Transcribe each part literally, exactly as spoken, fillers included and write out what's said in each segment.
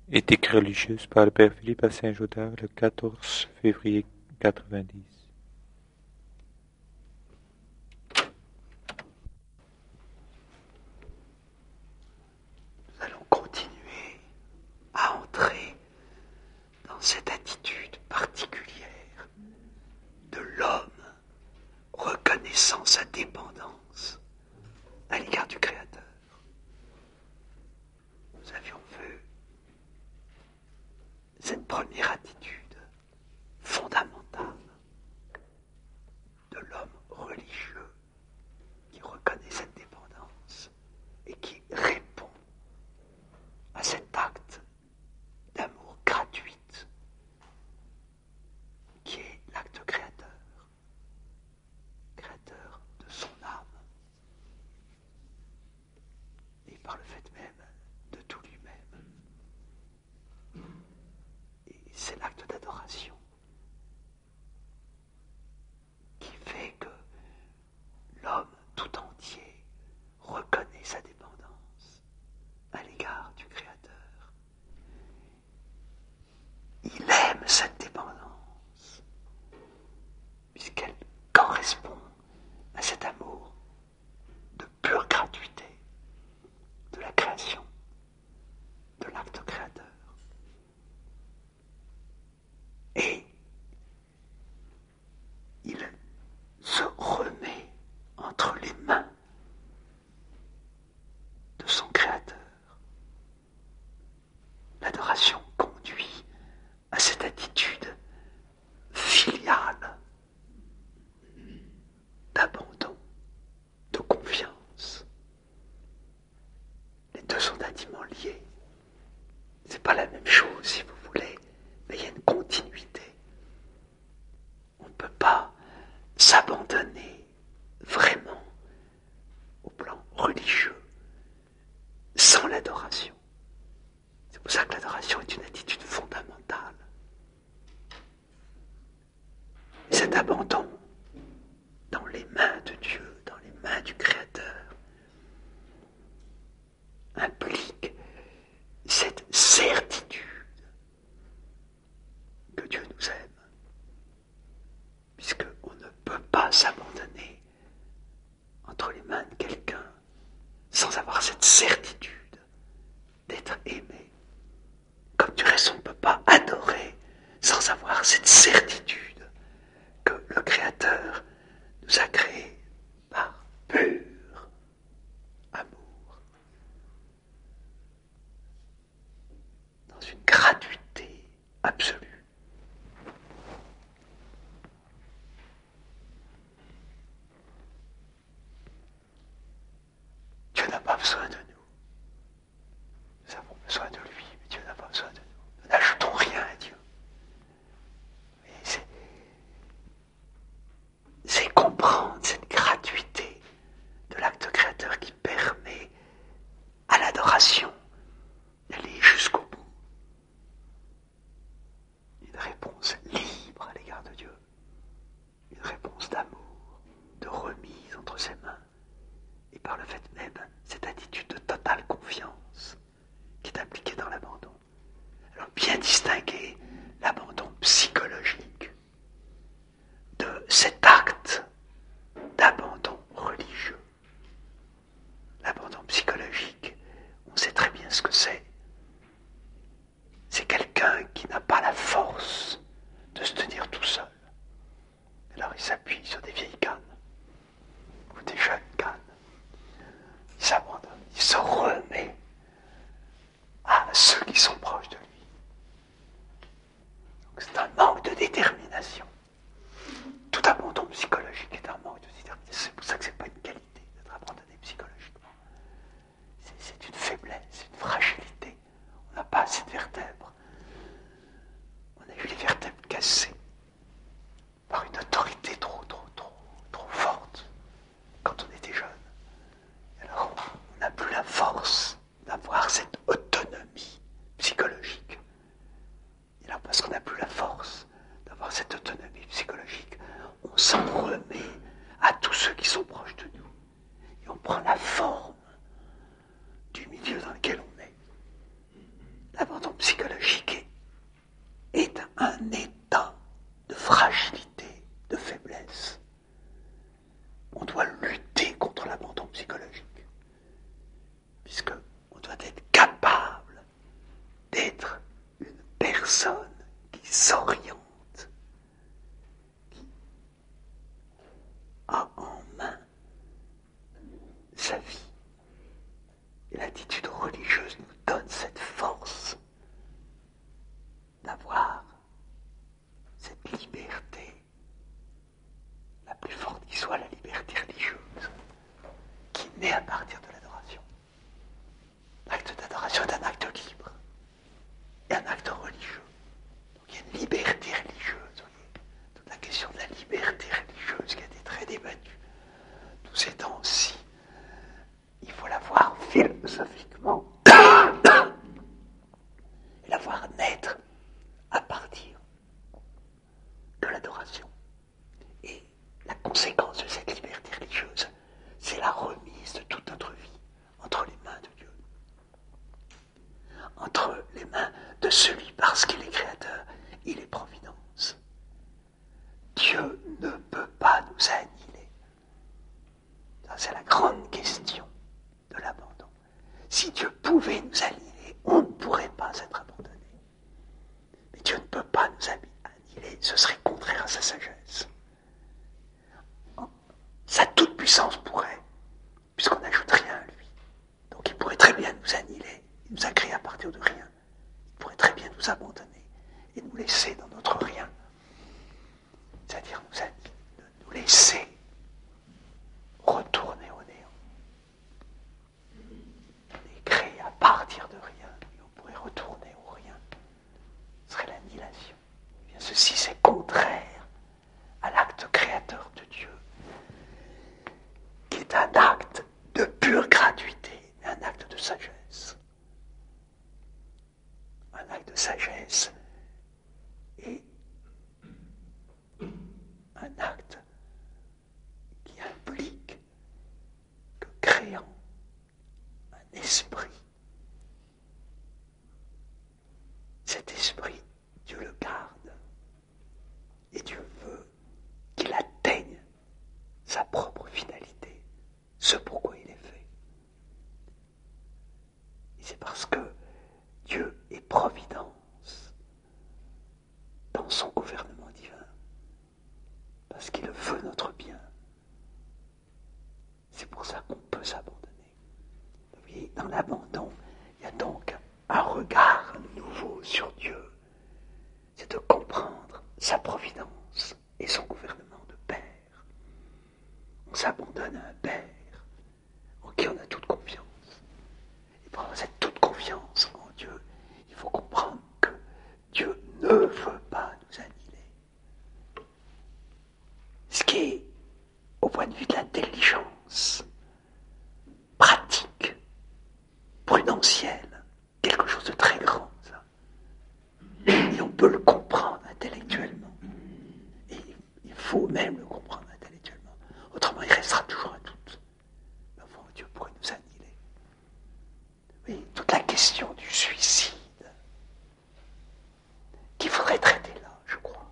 Éthique religieuse par le père Philippe à Saint-Gaudens le quatorze février quatre-vingt-dix. Nous allons continuer à entrer dans cette attitude particulière de l'homme reconnaissant sa dépendance à l'égard du Créateur. Nous avions vu cette première attitude fondamentale de l'homme religieux qui reconnaît cette dépendance et qui répond à cet acte d'amour gratuit qui est l'acte créateur, créateur de son âme et par le fait même de tout lui-même. Et c'est l'acte d'adoration qui fait que l'homme tout entier reconnaît sa dépendance à l'égard du Créateur. Il aime cette dépendance puisqu'elle correspond à cet amour de pure gratuité de la création, de l'acte créateur. Et il se remet entre les mains de son Créateur. L'adoration conduit à cette attitude filiale d'abandon, de confiance. Les deux sont intimement liés. C'est pas la même chose, si vous voulez, mais il y a une continuité. On ne peut pas s'abandonner vraiment au plan religieux sans l'adoration. C'est pour ça que l'adoration est une attitude fondamentale. Et cet abandon dans les mains de Dieu, dans les mains du Créateur, implique cette certitude que Dieu nous aime, puisqu'on ne peut pas s'abandonner entre les mains de quelqu'un sans avoir cette certitude d'être aimé. Comme du reste, on ne peut pas adorer sans avoir cette certitude que le Créateur nous a créés par pur amour, dans une gratuité absolue. Dieu n'a pas besoin de nous. Nous avons besoin de lui, mais Dieu n'a pas besoin de nous. Nous n'ajoutons rien à Dieu. Et c'est, c'est comprendre cette gratuité de l'acte créateur qui permet à l'adoration d'aller jusqu'au bout. Une réponse libre à l'égard de Dieu. Une réponse d'amour, de remise entre ses mains. Et par le fait même, cette attitude de totale confiance qui est impliquée dans l'abandon. Alors bien distinguer l'abandon psychologique de cet acte d'abandon religieux. L'abandon psychologique, on sait très bien ce que c'est. C'est quelqu'un qui n'a pas la force de se tenir tout seul. Alors il s'appuie sur des vieilles cannes, ou des jeunes cannes. Il s'abandonne, il se remet à ceux qui sont proches de lui. Donc c'est un manque de détermination. Tout abandon psychologique est un manque de détermination. C'est pour ça que ce n'est pas une qualité d'être abandonné psychologiquement. C'est, c'est une faiblesse, c'est une fragilité. On n'a pas assez de vertèbres. On a eu les vertèbres cassées par une autorité trop, trop, trop, trop forte quand on était jeune. Alors on n'a plus la force d'avoir cette autonomie psychologique. Et alors parce qu'on n'a plus la force d'avoir cette autonomie psychologique, on s'en remet à tous ceux qui sont proches de nous. Et on prend la forme du milieu dans lequel on est. L'abandon psychologique à partir de l'adoration. L'acte d'adoration est un acte libre et un acte religieux. Donc il y a une liberté religieuse, vous voyez. Toute la question de la liberté religieuse qui a été très débattue tous ces temps-ci, il faut la voir philosophiquement et la voir naître à partir de l'adoration. Et la conséquence de cette liberté religieuse, c'est la remise de toute notre vie entre les mains de Dieu. Entre les mains de celui, parce qu'il est créateur, il est providence. Dieu ne peut pas nous annihiler. Ça, c'est la grande question de l'abandon. Si Dieu pouvait nous annihiler, on ne pourrait pas être abandonné. Mais Dieu ne peut pas nous annihiler, ce serait contraire à sa sagesse. Sa toute-puissance pourrait, puisqu'on n'ajoute rien à lui. Donc il pourrait très bien nous annihiler. Il nous a créés à partir de rien. Il pourrait très bien nous abandonner et nous laisser dans notre rien. C'est-à-dire nous, nous laisser retourner au néant. On est créé à partir de rien et on pourrait retourner au rien. Ce serait l'annihilation. Eh bien, ceci, c'est contraire à l'acte créateur de Dieu, qui est un acte de pure gratuité, mais un acte de sagesse. Un acte de sagesse et un acte qui implique que, créant un esprit, cet esprit, Dieu le garde et Dieu veut qu'il atteigne sa propre finalité, ce pourquoi il est fait. Et c'est parce que Dieu est providence dans son gouvernement divin, parce qu'il veut notre bien. C'est pour ça qu'on peut s'abandonner. Vous voyez, dans l'abandon, il y a donc un regard nouveau sur Dieu. C'est de comprendre sa providence et son gouvernement de Père. On s'abandonne à un Père en qui on a toute confiance. Et pour avoir cette toute confiance en Dieu, il faut comprendre que Dieu ne veut pas nous annihiler. Ce qui est, au point de vue de l'intelligence pratique, prudentielle, quelque chose de très grand, ça. Et on peut le comprendre intellectuellement. Et il faut même le comprendre intellectuellement. Autrement, il restera toujours un doute. Mais enfin, Dieu pourrait nous annihiler. Oui, toute la question du suicide qu'il faudrait traiter là, je crois,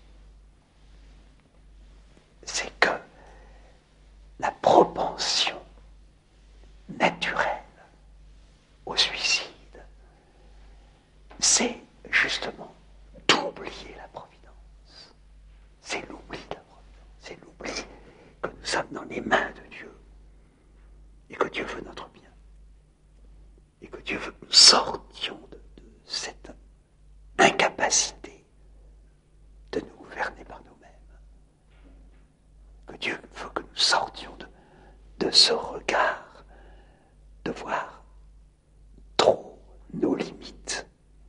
c'est que la propension naturelle au suicide, c'est justement d'oublier la providence. C'est l'oubli de la providence. C'est l'oubli que nous sommes dans les mains de Dieu et que Dieu veut notre bien. Et que Dieu veut que nous sortions de, de cette incapacité de nous gouverner par nous-mêmes. Que Dieu veut que nous sortions de, de ce regard, de voir trop nos limites,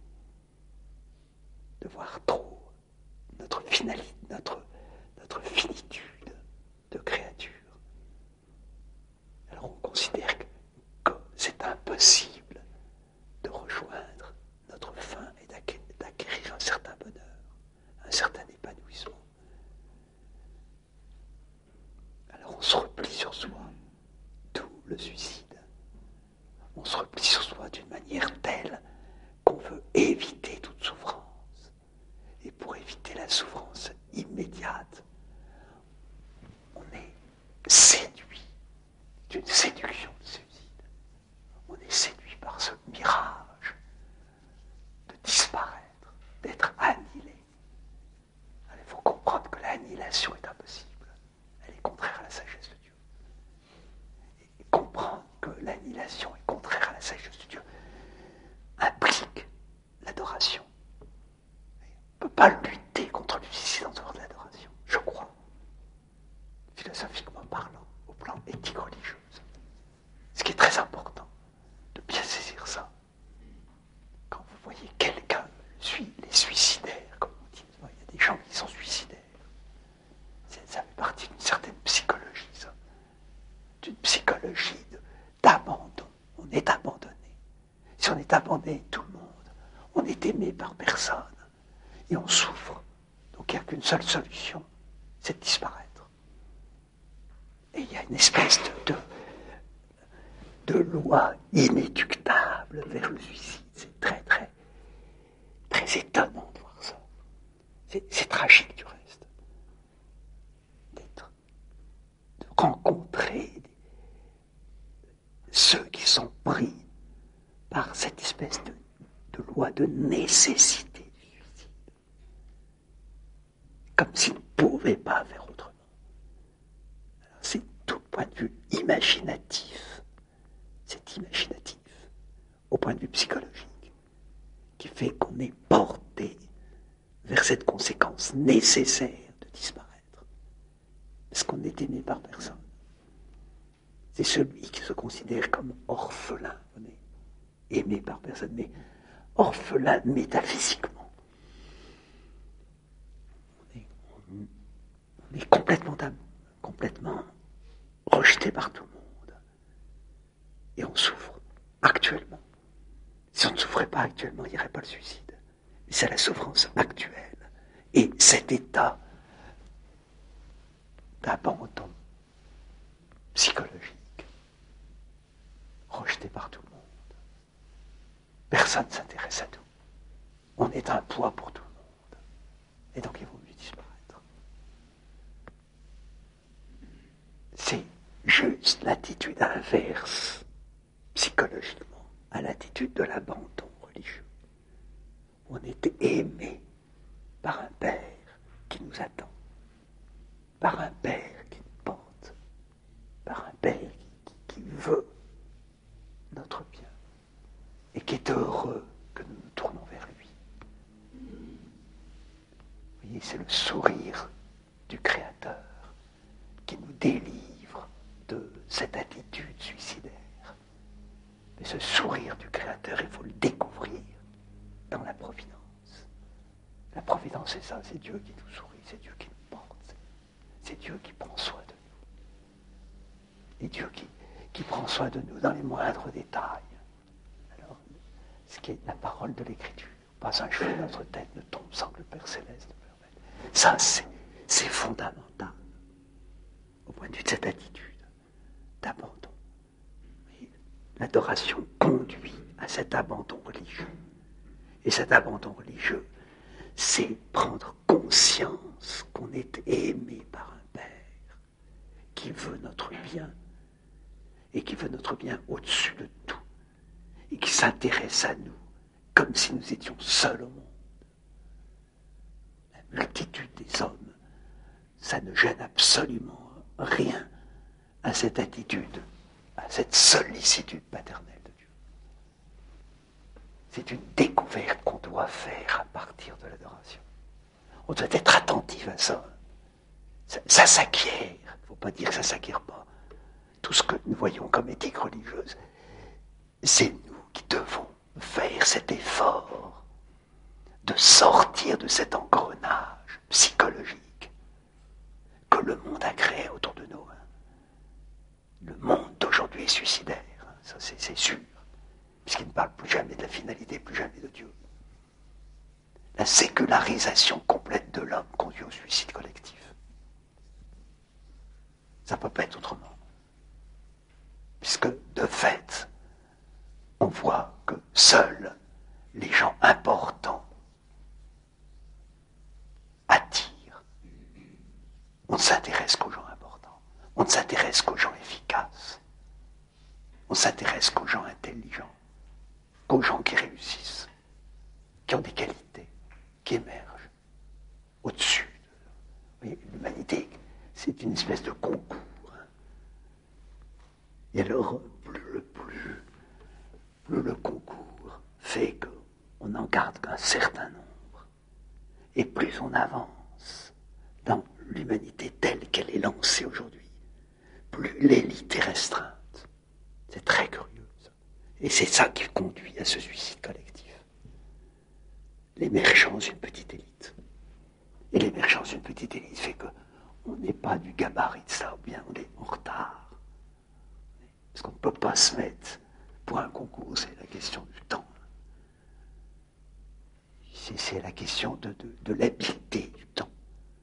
de voir trop notre finalité, notre, notre finitude de créature. Alors on considère que, que c'est impossible de rejoindre notre fin et d'acquérir un certain bonheur, un certain épanouissement. Alors on se replie sur soi, d'où le suicide. On se replie sur soi d'une manière telle qu'on veut éviter toute souffrance. Et pour éviter la souffrance immédiate, on est séduit d'une séduction de suicide. On est séduit par ce mirage de disparaître, d'être annihilé. Alors, il faut comprendre que l'annihilation est impossible. Elle est contraire à la sagesse de Dieu. Et comprendre que l'annihilation est contraire à la sagesse de Dieu implique l'adoration. On ne peut pas lutter contre le suicide en dehors de l'adoration, je crois, philosophiquement parlant, au plan éthique-religieux. une psychologie de, d'abandon. On est abandonné. Si on est abandonné de tout le monde, on est aimé par personne. Et on souffre. Donc il n'y a qu'une seule solution, c'est de disparaître. Et il y a une espèce de, de, de loi inéluctable vers le suicide. C'est très, très, très étonnant de voir ça. C'est, c'est tragique du reste. D'être, de rencontrer ceux qui sont pris par cette espèce de, de loi de nécessité du suicide. Comme s'ils ne pouvaient pas faire autrement. Alors, c'est tout point de vue imaginatif. C'est imaginatif, au point de vue psychologique, qui fait qu'on est porté vers cette conséquence nécessaire de disparaître. Parce qu'on n'est aimé par personne. C'est celui qui se considère comme orphelin. On est aimé par personne, mais orphelin métaphysiquement. On est, on, on est complètement, complètement rejeté par tout le monde. Et on souffre actuellement. Si on ne souffrait pas actuellement, il n'y aurait pas le suicide. Mais c'est la souffrance actuelle. Et cet état d'abandon psychologique, rejeté par tout le monde. Personne ne s'intéresse à tout. On est un poids pour tout le monde. Et donc il vaut mieux disparaître. C'est juste l'attitude inverse, psychologiquement, à l'attitude de l'abandon religieux. On est aimé par un Père qui nous attend, par un Père qui nous porte, par un Père qui, qui veut notre bien et qui est heureux que nous nous tournons vers lui. Vous voyez, c'est le sourire du Créateur qui nous délivre de cette attitude suicidaire. Mais ce sourire du Créateur, il faut le découvrir dans la providence. La providence, c'est ça, c'est Dieu qui nous sourit, c'est Dieu qui nous porte, c'est Dieu qui prend soin de nous. Et Dieu qui, qui prend soin de nous dans les moindres détails. Alors, ce qui est la parole de l'Écriture, pas un cheveu de notre tête ne tombe sans que le Père Céleste ne permette. Ça, c'est, c'est fondamental, au point de vue de cette attitude d'abandon. Et l'adoration conduit à cet abandon religieux. Et cet abandon religieux, c'est prendre conscience qu'on est aimé par un Père qui veut notre bien et qui veut notre bien au-dessus de tout et qui s'intéresse à nous comme si nous étions seuls au monde. La multitude des hommes, ça ne gêne absolument rien à cette attitude, à cette sollicitude paternelle de Dieu. C'est une découverte qu'on doit faire à partir de l'adoration. On doit être attentif à ça. Ça, ça s'acquiert. Il ne faut pas dire que ça ne s'acquiert pas. Tout ce que nous voyons comme éthique religieuse, c'est nous qui devons faire cet effort de sortir de cet engrenage psychologique que le monde a créé autour de nous. Le monde d'aujourd'hui est suicidaire, ça c'est, c'est sûr. Puisqu'il ne parle plus jamais de la finalité, plus jamais de Dieu. La sécularisation complète de l'homme conduit au suicide collectif. Ça ne peut pas être autrement. Puisque, de fait, on voit que seuls les gens importants attirent. On ne s'intéresse qu'aux gens importants. On ne s'intéresse qu'aux gens efficaces. On s'intéresse qu'aux gens intelligents. Qu'aux gens qui réussissent, qui ont des qualités, qui émergent au-dessus. Oui, l'humanité, c'est une espèce de concours. Et alors, plus le, plus, plus le concours fait qu'on n'en garde qu'un certain nombre, et plus on avance dans l'humanité telle qu'elle est lancée aujourd'hui, plus l'élite est restreinte. C'est très curieux. Et c'est ça qui conduit à ce suicide collectif. L'émergence d'une petite élite. Et l'émergence d'une petite élite fait qu'on n'est pas du gabarit de ça, ou bien on est en retard. Parce qu'on ne peut pas se mettre pour un concours, c'est la question du temps. C'est, c'est la question de, de, de l'habileté du temps.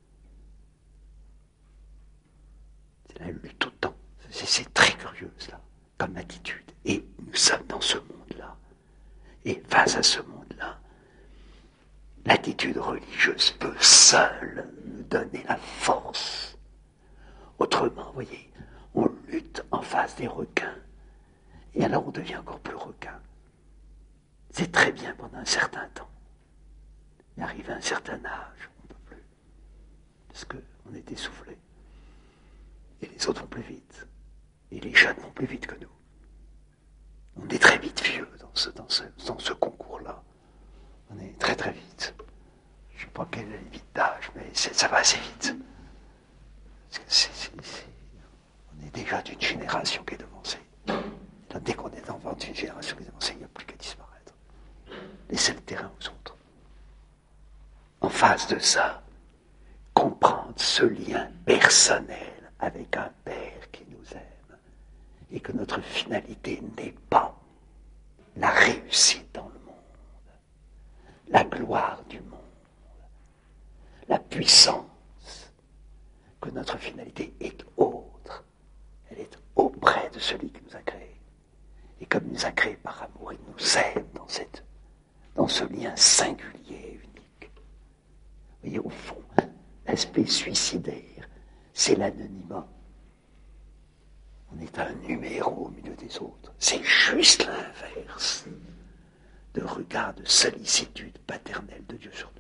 C'est la lutte au temps. C'est, c'est très curieux, cela, comme attitude. Et nous sommes dans ce monde-là. Et face à ce monde-là, l'attitude religieuse peut seule nous donner la force. Autrement, vous voyez, on lutte en face des requins. Et alors on devient encore plus requin. C'est très bien pendant un certain temps. Mais arrivé à un certain âge, on ne peut plus. Parce qu'on est essoufflé. Et les autres vont plus vite. Et les jeunes vont plus vite que nous. On est très vite vieux dans ce, dans ce, dans ce concours-là. On est très très vite. Je ne sais pas quelle est la limite d'âge, mais c'est, ça va assez vite. Parce que c'est, c'est, c'est, on est déjà d'une génération qui est devancée. Donc, dès qu'on est devant d'une génération qui est devancée, il n'y a plus qu'à disparaître. Laissez le terrain aux autres. En face de ça, comprendre ce lien personnel avec un Père qui nous aime et que notre finalité n'est pas la réussite dans le monde, la gloire du monde, la puissance, que notre finalité est autre. Elle est auprès de celui qui nous a créés. Et comme il nous a créés par amour, il nous aime dans, cette, dans ce lien singulier, unique. Vous voyez, au fond, l'aspect suicidaire, c'est l'anonymat. On est un numéro au milieu des autres. C'est juste l'inverse de regard de sollicitude paternelle de Dieu sur nous.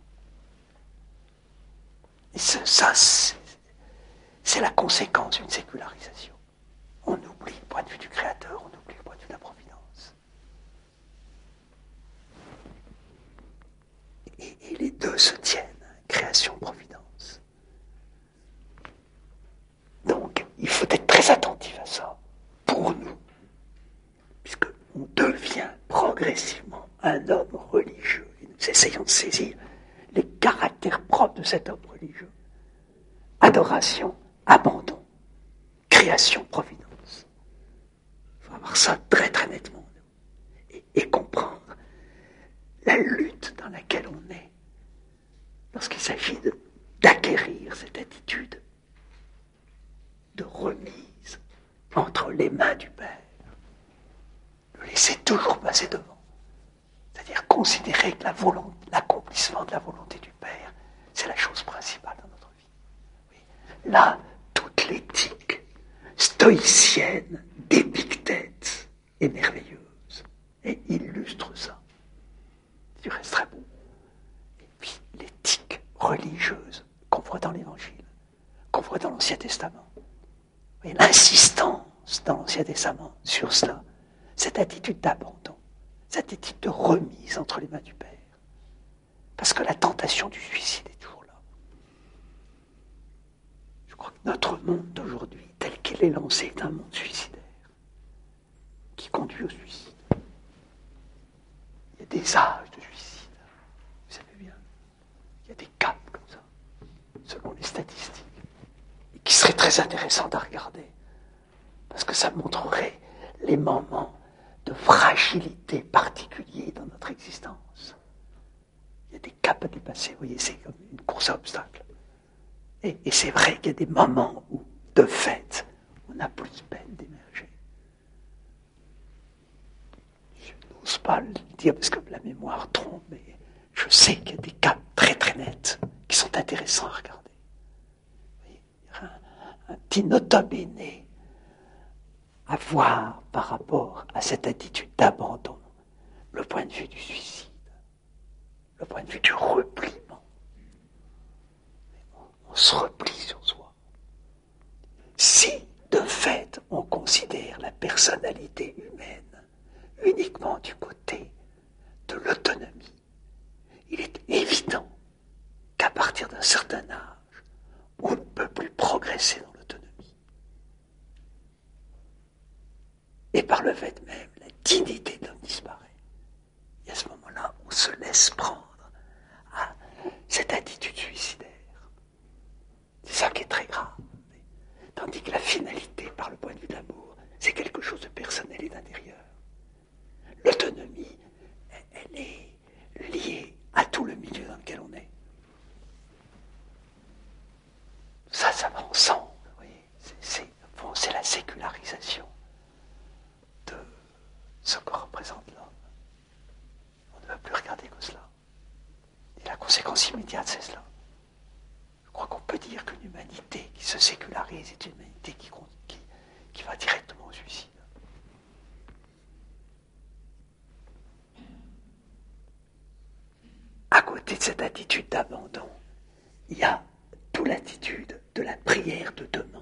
Et ça, ça c'est, c'est la conséquence d'une sécularisation. On oublie le point de vue du Créateur, on oublie le point de vue de la Providence. Et, et les deux se tiennent, création-providence. Donc, il faut être très attentif à ça, pour nous, puisqu'on devient progressivement un homme religieux, et nous essayons de saisir les caractères propres de cet homme religieux. Adoration, abandon, création, providence. Il faut avoir ça très très nettement, et, et comprendre la lutte dans laquelle on est, lorsqu'il s'agit de, d'acquérir cette attitude de remise entre les mains du Père, le laisser toujours passer devant. C'est-à-dire considérer que la volonté, l'accomplissement de la volonté du Père, c'est la chose principale dans notre vie. Oui. Là, toute l'éthique stoïcienne d'Épictète est merveilleuse et illustre ça. Du reste très beau. Et puis l'éthique religieuse qu'on voit dans l'Évangile, qu'on voit dans l'Ancien Testament. Et l'insistance dans l'Ancien Testament sur cela, cette attitude d'abandon, cette attitude de remise entre les mains du Père. Parce que la tentation du suicide est toujours là. Je crois que notre monde d'aujourd'hui, tel qu'il est lancé, est un monde suicidaire, qui conduit au suicide. Il y a des âges de suicide, vous savez bien. Il y a des caps comme ça, selon les statistiques, et qui seraient très intéressantes à regarder, parce que ça montrerait les moments de fragilité particuliers dans notre existence. Il y a des caps à dépasser, vous voyez, c'est comme une course à obstacles. Et, et c'est vrai qu'il y a des moments où, de fait, on a plus de peine d'émerger. Je n'ose pas le dire parce que la mémoire trompe, mais je sais qu'il y a des caps très très nets qui sont intéressants à regarder. Vous voyez, il y a un, un petit nota bene à voir par rapport à cette attitude d'abandon, le point de vue du suicide, le point de vue du repliement. On, on se replie sur soi. Si, de fait, on considère la personnalité humaine uniquement du côté de l'autonomie, il est évident qu'à partir d'un certain âge, on ne peut plus progresser dans l'autonomie. Et par le fait même, la dignité de l'homme disparaît. Et à ce moment-là, on se laisse prendre à cette attitude suicidaire. C'est ça qui est très grave. Tandis que la finalité, par le point de vue de l'amour, c'est quelque chose sécularisation de ce que représente l'homme. On ne va plus regarder que cela. Et la conséquence immédiate, c'est cela. Je crois qu'on peut dire qu'une humanité qui se sécularise est une humanité qui, qui, qui va directement au suicide. À côté de cette attitude d'abandon, il y a toute l'attitude de la prière de demande.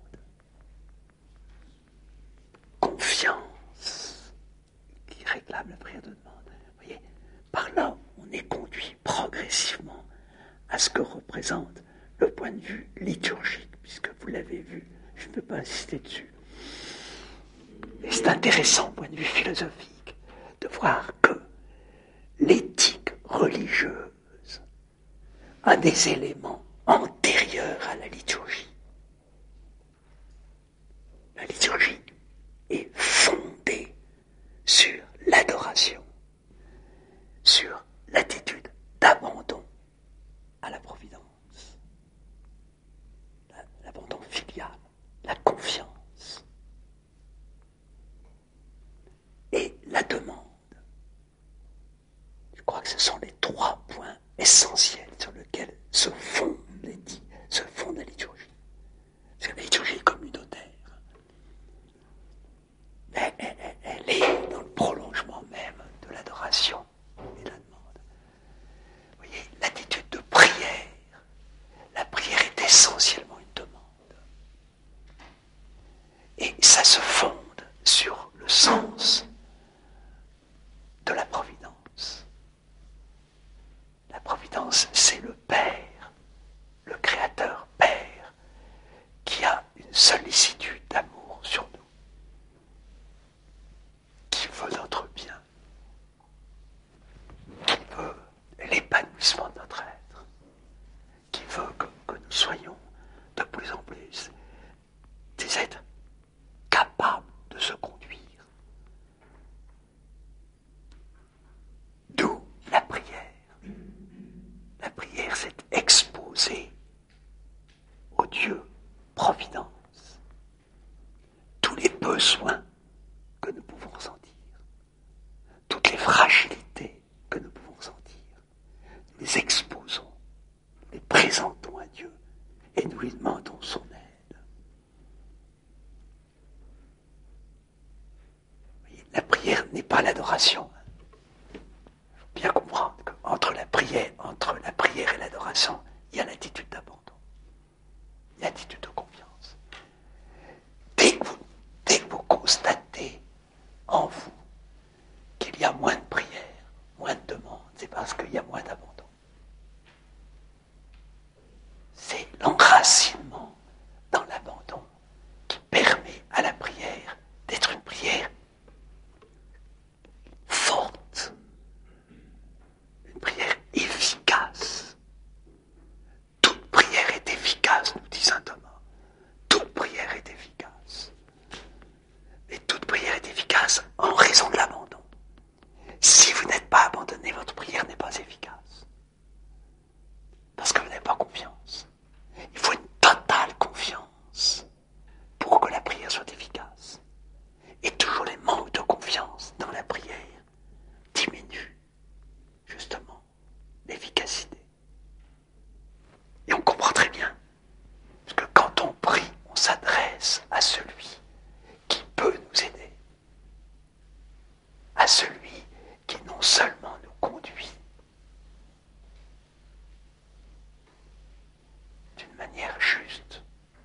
Confiance qui réclame la prière de demande. Vous voyez, par là, on est conduit progressivement à ce que représente le point de vue liturgique, puisque vous l'avez vu, je ne peux pas insister dessus. Et c'est intéressant, point de vue philosophique, de voir que l'éthique religieuse a des éléments antérieurs à la liturgie. La liturgie est fondée sur l'adoration, sur l'attitude d'abandon à la providence, l'abandon filial, la confiance et la demande. Je crois que ce sont les trois points essentiels sur lesquels se fonde l'éthique, se fonde la liturgie. Parce que la liturgie est communautaire. Mais elle, elle, elle est dans le prolongement même de l'adoration et de la demande. Vous voyez, l'attitude de prière, la prière est essentiellement une demande. Et ça se fonde sur le sens de la providence. La providence, c'est le Père, le Créateur Père, qui a une sollicitude d'amour sur nous, qui veut notre bien, qui veut l'épanouissement de notre être, qui veut que, que nous soyons de plus en plus des êtres capables de se conduire. D'où la prière. La prière, c'est exposer au Dieu providence tous les besoins que nous pouvons ressentir, toutes les fragilités que nous pouvons ressentir. Nous les exposons, nous les présentons à Dieu et nous lui demandons son aide. La prière n'est pas l'adoration. Il faut bien comprendre qu'entre la prière, entre la prière et l'adoration, il y a l'attitude d'abandon. Il y a l'attitude de confiance. Dès que vous, dès que vous constatez en vous qu'il y a moins de prière, moins de demandes, c'est parce qu'il y a moins d'abandon. C'est l'enracinement dans l'abandon qui permet à la prière d'être une prière forte, une prière efficace. Toute prière est efficace, nous dit saint Thomas. Toute prière est efficace. Mais toute prière est efficace en raison de l'abandon. Si vous n'êtes pas abandonné, votre prière n'est pas efficace. Parce que vous n'avez pas confiance. Il faut une totale confiance pour que la prière soit efficace. Et toujours les manques de confiance dans la prière diminuent justement l'efficacité. Et on comprend très bien, parce que quand on prie, on s'adresse à celui qui peut nous aider, à celui qui non seulement nous conduit d'une manière juste,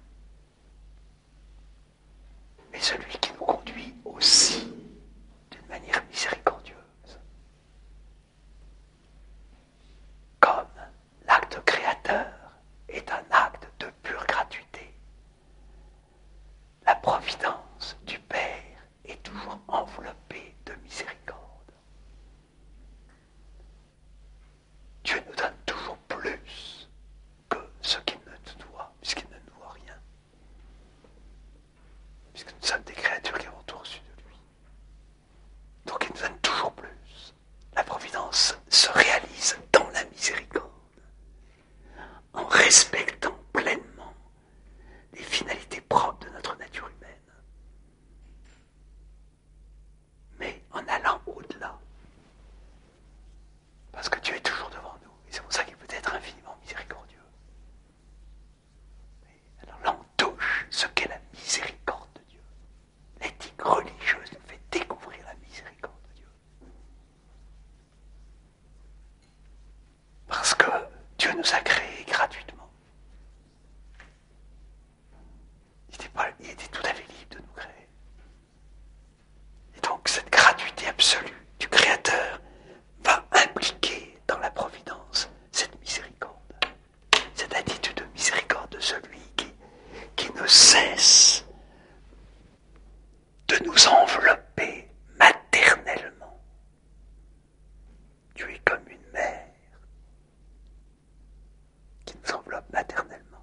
mais celui qui nous conduit aussi d'une manière miséricordieuse. Comme l'acte créateur est un acte de pure gratuité, la providence du Père est toujours enveloppée de miséricorde. Dieu nous donne toujours plus que ce qu'il ne nous doit, puisqu'il ne nous doit rien. Puisque nous sommes des créatures nous a créés gratuitement. Il était, pas, il était tout à fait libre de nous créer. Et donc cette gratuité absolue du Créateur va impliquer dans la providence cette miséricorde. Cette attitude de miséricorde de celui qui, qui ne cesse de nous envelopper maternellement. Tu es comme une mère qui nous enveloppe maternellement.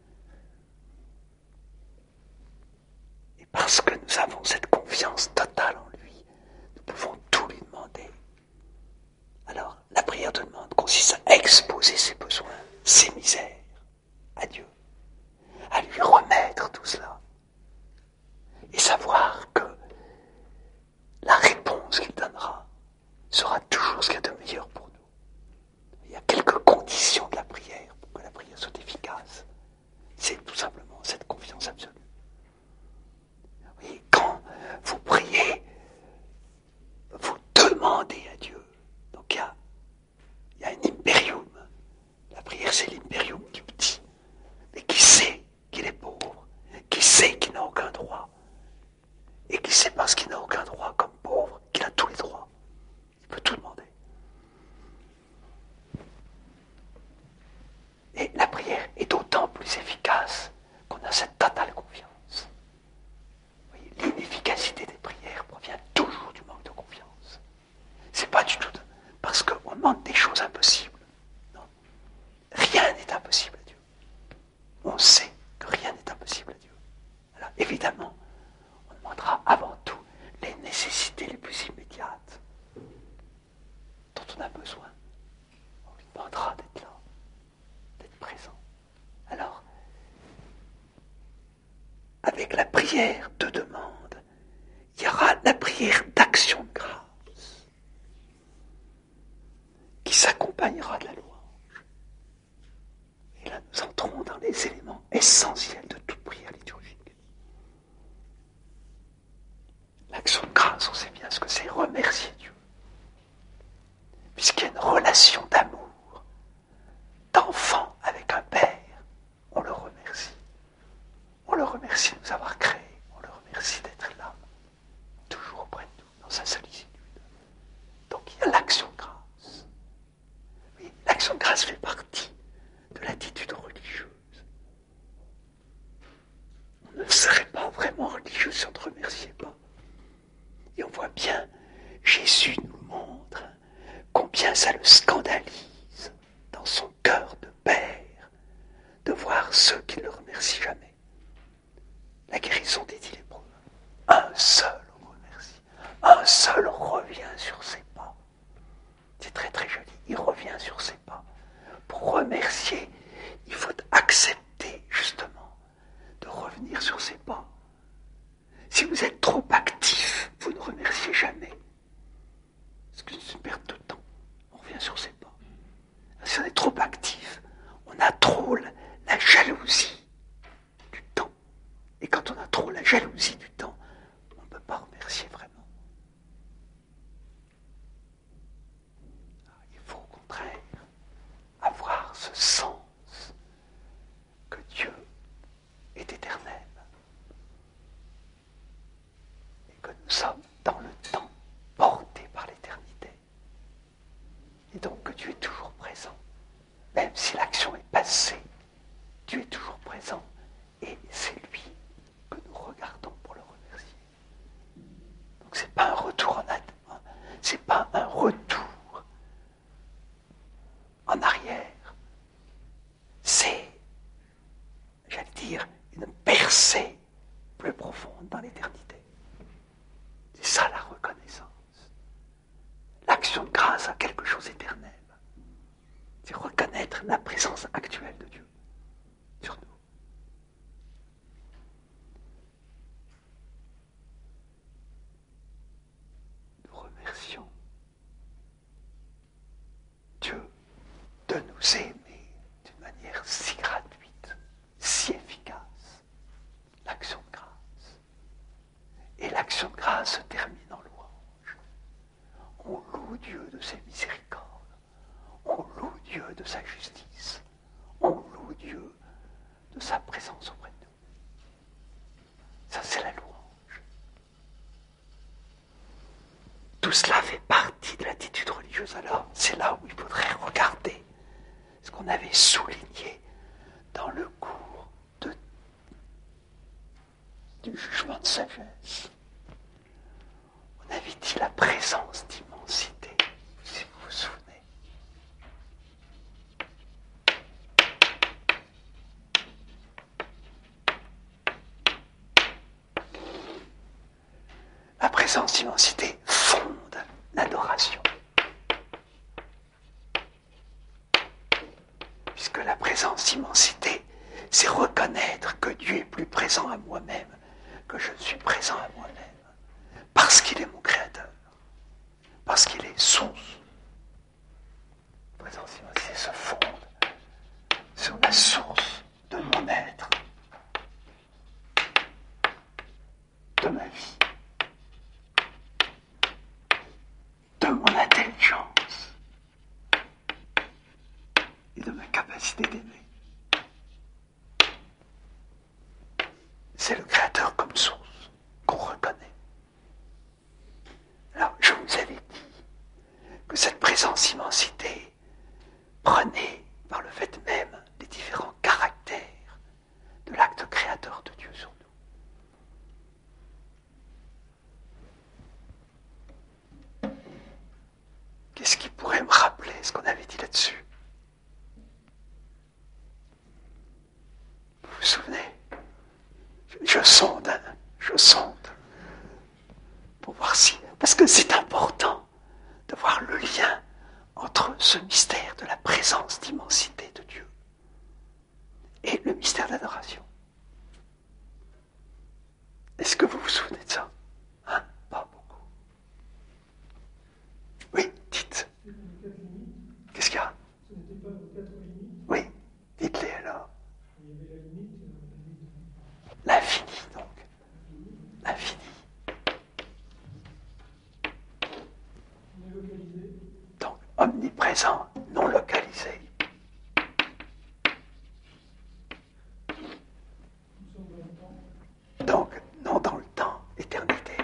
Et parce que nous avons cette confiance totale en lui, nous pouvons tout lui demander. Alors, la prière de demande consiste à exposer ses besoins, ses misères à Dieu, à lui remettre tout cela et savoir que la réponse qu'il donnera sera toujours ce qu'il y a de meilleur pour nous. Il y a quelques conditions de la prière pour que la prière soit efficace. C'est tout simplement cette confiance absolue. Oui, quand vous priez, vous demandez à Dieu. Donc il y a, il y a un impérium. La prière, c'est l'impérium du petit. Mais qui sait qu'il est pauvre, qui sait qu'il n'a aucun droit, et qui sait parce qu'il n'a aucun droit comme pauvre, qu'il a tous les droits. Il peut tout demander. Et la prière est d'autant plus efficace qu'on a cette totale confiance. Oui, l'inefficacité des prières provient toujours du manque de confiance. C'est pas du tout de, parce qu'on demande des choses impossibles. Non. Rien n'est impossible à Dieu. On sait que rien n'est impossible à Dieu. Alors évidemment, on demandera avant tout les nécessités les plus immédiates dont on a besoin. On lui demandera d'être là, d'être présent. Alors, avec la prière de demande, il y aura la prière d'action de grâce qui s'accompagnera de la louange. Et là, nous entrons dans les éléments essentiels de toute prière liturgique. L'action de grâce, on sait bien ce que c'est, remercier Dieu. Puisqu'il y a une relation d'amour, d'enfant avec un père, on le remercie. On le remercie de nous avoir créés, on le remercie d'être là, toujours auprès de nous, dans sa sollicitude. Donc il y a l'action de grâce. Oui, l'action de grâce fait partie de l'attitude religieuse. On ne serait pas vraiment religieux si on ne remerciait pas. Et on voit bien, Jésus nous montre combien ça le scandalise dans son cœur de père de voir ceux qui ne le remercient jamais. La guérison des dix lépreux. Un seul on remercie. Un seul revient sur ses pas. C'est très très joli. Il revient sur ses pas. Pour remercier, il faut accepter justement de revenir sur ses pas. Si vous êtes trop actif, vous ne remerciez jamais. Parce que c'est une perte de temps. On revient sur ses pas. Si on est trop actif, on a trop la, la jalousie du temps. Et quand on a trop la jalousie du temps, on ne peut pas remercier vraiment. Alors, il faut au contraire avoir ce sens que Dieu est éternel. Et que nous sommes dans le temps, portés par l'éternité. Et donc que Dieu est toujours présent. Même si l'action est passée, Dieu est toujours présent. Et c'est lui que nous regardons pour le remercier. Donc c'est pas un retour en attente, c'est pas un retour en arrière. C'est, j'allais dire, une percée plus profonde dans l'éternité. C'est ça la reconnaissance. L'action de grâce a quelque chose d'éternel. C'est reconnaître la présence actuelle de Dieu sur nous. Nous remercions Dieu de nous aimer d'une manière si gratuite, si efficace. L'action de grâce. Et l'action de grâce se termine en louange. On loue Dieu de ses miséricordes. On loue Dieu de sa justice. sa présence auprès de nous. Ça, c'est la louange. Tout cela fait partie de l'attitude religieuse. Alors, c'est là où il faudrait regarder ce qu'on avait souligné dans le cours de, du jugement de sagesse. On avait dit la présence d'immensité, si vous vous souvenez. La présence d'immensité fonde l'adoration. Puisque la présence d'immensité, c'est reconnaître que Dieu est plus présent à moi-même que je suis présent à moi-même. Parce qu'il est mon créateur. Parce qu'il est source. La présence d'immensité se fonde sur la source de mon être, de ma vie, de mon intelligence et de ma capacité d'aimer. C'est le Créateur comme source qu'on reconnaît. Alors, je vous avais dit que cette présence immensité prenait par le fait même les différents caractères de l'acte créateur de Dieu sur nous. Qu'est-ce qui pourrait me rappeler ce qu'on avait dit là-dessus? Vous vous souvenez? Je, je sonde, hein, je sonde, pour voir si... Parce que c'est important de voir le lien entre ce mystère de la présence d'immensité de Dieu et le mystère d'adoration. Est-ce que vous vous souvenez de ça? Hein? Pas beaucoup. Oui, dites. Qu'est-ce qu'il y a? Oui, dites-les alors. L'infini, donc. L'infini. Donc, omniprésent, non localisé. Donc, non dans le temps, éternité.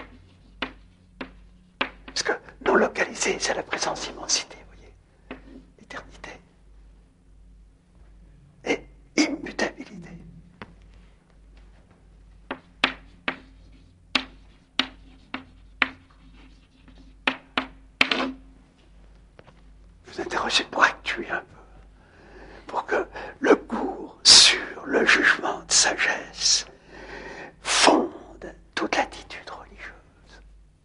Parce que non localisé, c'est la présence d'immensité, vous voyez. Éternité. Et immutabilité. Vous interrogez pour actuer un peu, pour que le cours sur le jugement de sagesse fonde toute l'attitude religieuse.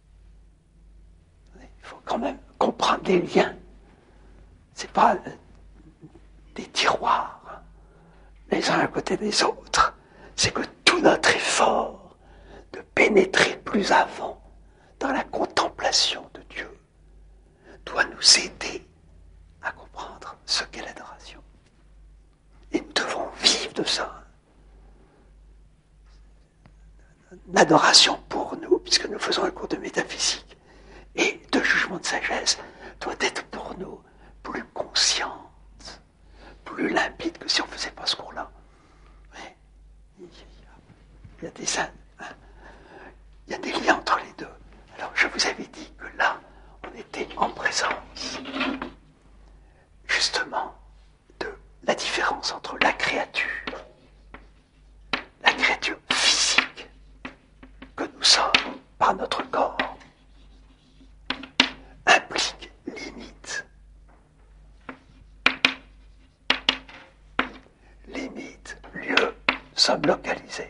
Il faut quand même comprendre les liens. C'est pas des tiroirs, hein, les uns à côté des autres. C'est que tout notre effort de pénétrer plus avant dans la contemplation de Dieu doit nous aider à comprendre ce qu'est l'adoration. Et nous devons vivre de ça. L'adoration pour nous, puisque nous faisons un cours de métaphysique et de jugement de sagesse, doit être pour nous plus consciente, plus limpide que si on ne faisait pas ce cours-là. Mais il y a des, hein, il y a des liens entre les deux. Alors je vous avais dit que là, on était en présence justement de la différence entre la créature, la créature physique que nous sommes par notre corps, implique limite. Limite, lieu, sommes localisés.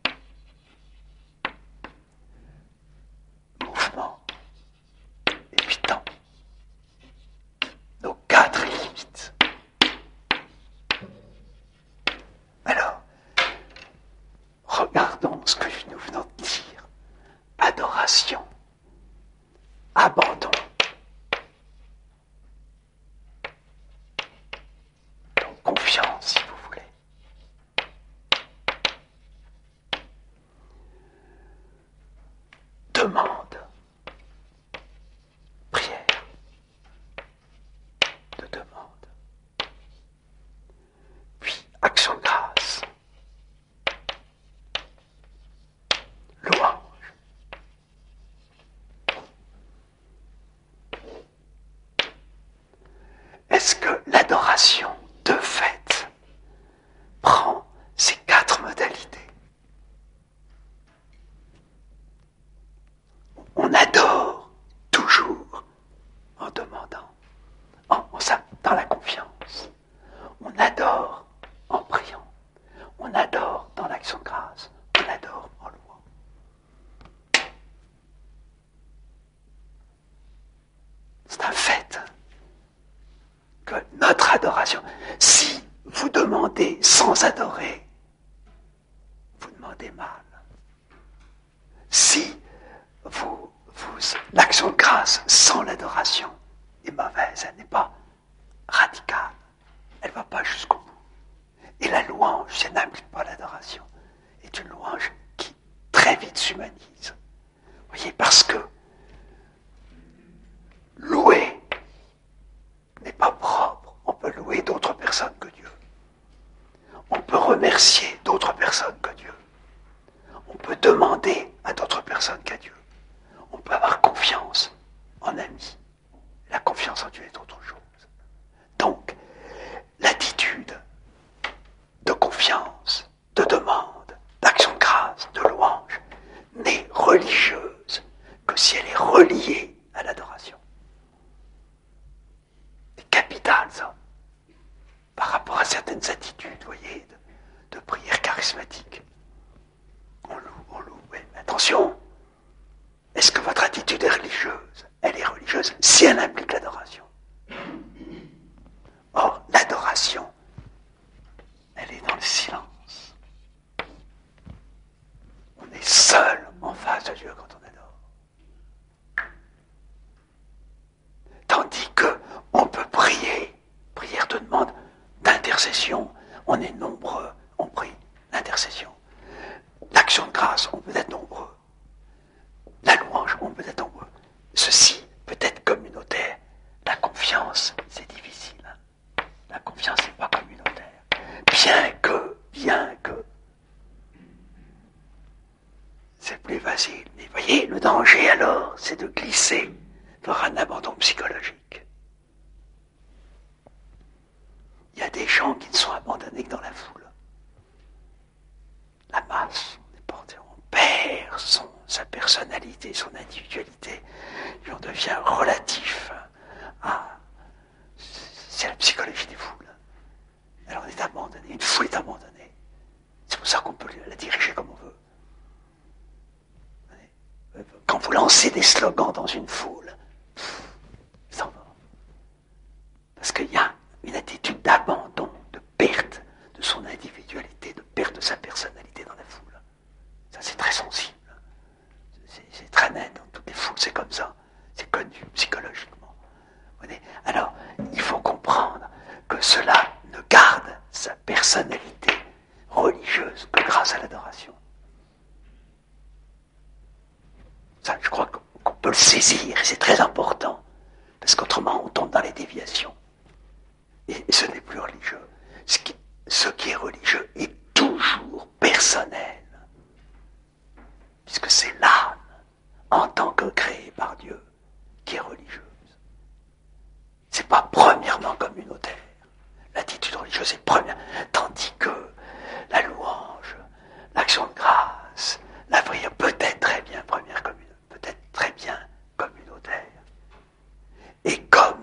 Mouvement, et puis temps. Nos quatre limites. Alors, regardons ce que nous venons de dire. Adoration, abandon. Donc confiance, si vous voulez. Demande, prière, de demande. Puis action de grâce, l'adoration, de fait, prend ces quatre modalités. On adore toujours en demandant, en, en, dans la confiance. On adore en priant. On adore dans l'action de grâce. On adore en louant. C'est un fait que notre adoration, si vous demandez sans adorer, vous demandez mal. Si vous, vous l'action de grâce sans l'adoration est mauvaise, elle n'est pas radicale, elle ne va pas jusqu'au bout. Et la louange, ça n'implique pas l'adoration, est une louange qui très vite s'humanise. Vous voyez, parce que louer n'est pas propre. On peut louer d'autres personnes que Dieu. On peut remercier d'autres personnes que Dieu. On peut demander à d'autres personnes qu'à Dieu. On peut avoir confiance en ami. La confiance en Dieu est autre chose. Donc, l'attitude de confiance, de demande, d'action de grâce, de louange, n'est religieuse que si elle est reliée à l'adoration. C'est capital, ça. Par rapport à certaines attitudes, vous voyez, de, de prière charismatique. On loue, on loue, oui, mais attention. Est-ce que votre attitude est religieuse? Elle est religieuse si elle implique l'adoration. Or, l'adoration, elle est dans le silence. On est seul en face de Dieu quand on adore. Tandis que on peut prier, prière de demande, d'intercession, on est nombreux, on prie, l'intercession. L'action de grâce, on peut être nombreux. La louange, on peut être nombreux. Ceci peut être communautaire. La confiance, c'est difficile. La confiance n'est pas communautaire. Bien que, bien que, c'est plus facile. Mais voyez, le danger alors, c'est de glisser vers un abandon psychologique. Il y a des gens qui ne sont abandonnés que dans la foule. La masse, on est porté, on perd son, sa personnalité, son individualité, et on devient relatif à... C'est la psychologie des foules. Alors on est abandonné, une foule est abandonnée. C'est pour ça qu'on peut la diriger comme on veut. Quand vous lancez des slogans dans une foule, ça va. Parce qu'il y a une attitude d'abandon, de perte de son individualité, de perte de sa personnalité dans la foule. Ça, c'est très sensible. C'est, c'est très net. Dans toutes les foules, c'est comme ça. C'est connu psychologiquement. Alors, il faut comprendre que cela ne garde sa personnalité religieuse que grâce à l'adoration. Ça, je crois qu'on peut le saisir, et c'est très important, parce qu'autrement, on tombe dans les déviations. Et ce n'est plus religieux. Ce qui, ce qui est religieux est toujours personnel, puisque c'est l'âme, en tant que créée par Dieu, qui est religieuse. C'est pas premièrement communautaire. L'attitude religieuse est première, tandis que la louange, l'action de grâce, la prière peut être très bien première commune, peut être très bien communautaire. Et comme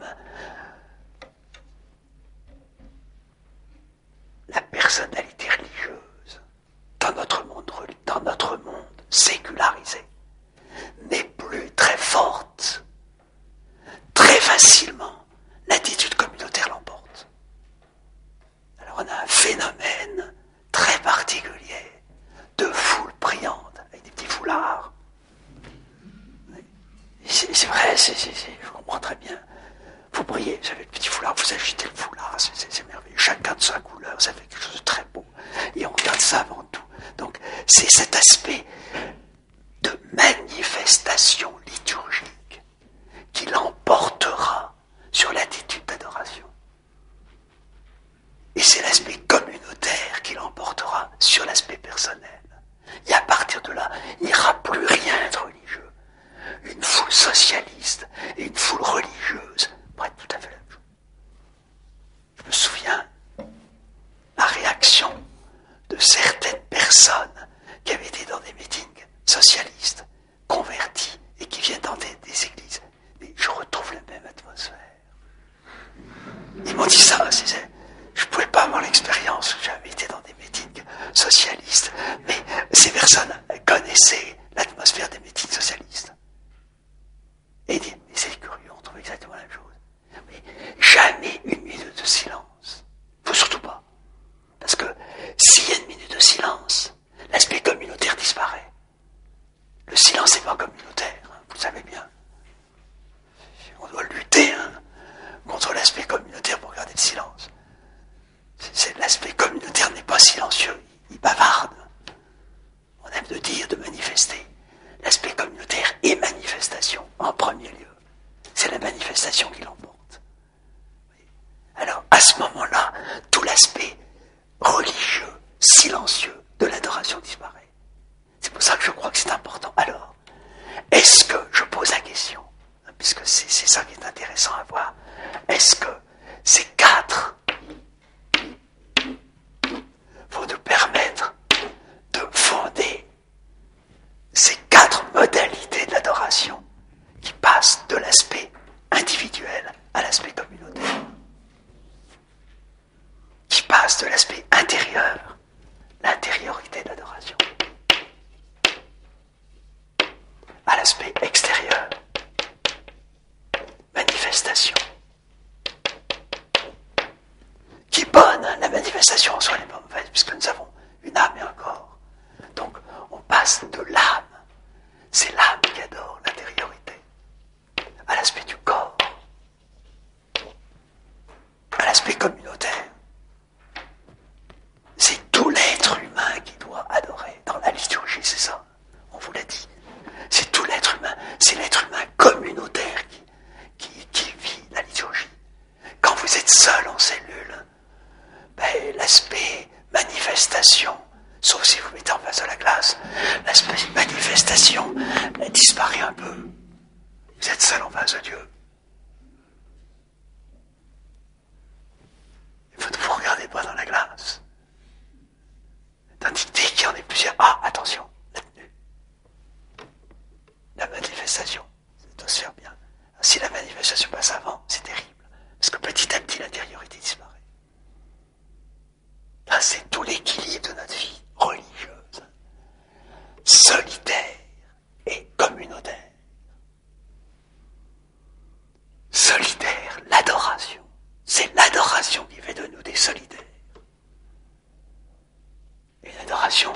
la personnalité religieuse dans notre monde, dans notre monde sécularisé n'est plus très forte, très facilement l'attitude communautaire l'emporte. Alors on a un phénomène très particulier de foule priante avec des petits foulards. C'est, c'est vrai, c'est, c'est, c'est, je comprends très bien. Vous priez, vous avez le petit foulard, vous agitez le foulard, c'est, c'est, c'est merveilleux. Chacun de sa couleur, ça fait quelque chose de très beau. Et on regarde ça avant tout. Donc c'est cet aspect de manifestation liturgique qui l'emportera sur l'attitude d'adoration. Et c'est l'aspect communautaire qui l'emportera sur l'aspect personnel. Et à partir de là, il n'y aura plus rien de religieux. Une foule socialiste et une foule religieuse pourraient être tout à fait la même chose. communautaire, hein, vous le savez bien. On doit lutter hein, contre l'aspect communautaire pour garder le silence. C'est, l'aspect communautaire n'est pas silencieux, il bavarde. On aime de dire, de manifester. L'aspect communautaire est manifestation, en premier lieu. C'est la manifestation qui l'emporte. Alors, à ce moment-là, tout l'aspect religieux, silencieux de l'adoration disparaît. C'est pour ça que je crois que c'est important. Alors, est-ce que, je pose la question, puisque c'est, c'est ça qui est intéressant à voir, est-ce que ces quatre vont nous permettre de fonder ces quatre modalités d'adoration qui passent de l'aspect individuel à l'aspect communautaire, qui passent de l'aspect intérieur, l'intériorité de l'adoration, à l'aspect extérieur, manifestation, qui est bonne, hein, la manifestation en soi n'est pas mauvaise, puisque nous avons une âme et un corps. Donc, on passe de l'âme, c'est l'âme qui adore l'intériorité, à l'aspect du corps, à l'aspect communautaire. C'est tout l'être humain qui doit adorer. Dans la liturgie, c'est ça, on vous l'a dit. C'est tout l'être humain, c'est l'être humain communautaire qui, qui, qui vit la liturgie. Quand vous êtes seul en cellule, ben, l'aspect manifestation, sauf si vous mettez en face de la glace, l'aspect manifestation elle disparaît un peu. Vous êtes seul en face de Dieu. Vous ne vous regardez pas dans la glace. Tandis que dès qu'il y en a plusieurs, ah, attention, la tenue. La manifestation, ça doit se faire bien. Si la manifestation passe avant, c'est terrible. Parce que petit à petit, l'intériorité disparaît. Là, c'est tout l'équilibre de notre vie religieuse, solitaire et communautaire. Solidaire, l'adoration. C'est l'adoration qui fait de nous des solidaires. Une adoration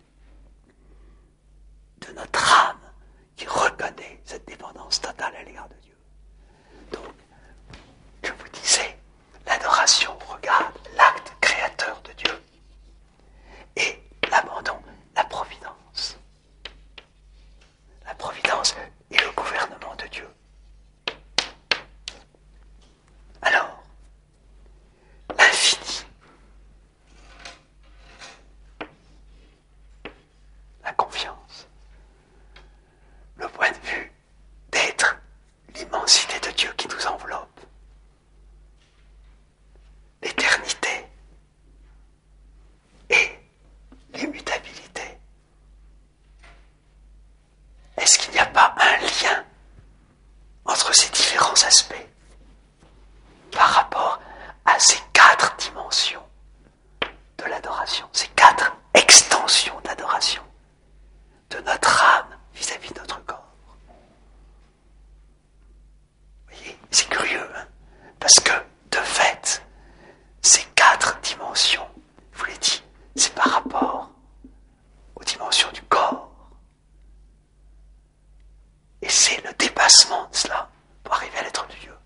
de notre âme qui reconnaît cette dépendance totale à l'égard de Dieu. Donc, je vous disais, l'adoration regarde l'acte créateur de Dieu et l'abandon, la providence. La providence et le gouvernement de Dieu. Alors, l'infini, la confiance, le point de vue d'être l'immensité de Dieu qui nous enveloppe, l'éternité et l'immutabilité. Est-ce qu'il n'y a pas un lien entre ces différents aspects par rapport à ces quatre dimensions de l'adoration, ces quatre extensions d'adoration de notre âme vis-à-vis de notre corps? Vous voyez, c'est curieux, hein, parce que, de fait, ces quatre dimensions, je vous l'ai dit, c'est par rapport aux dimensions du corps. Et c'est le dépassement de cela pour arriver à l'être de Dieu.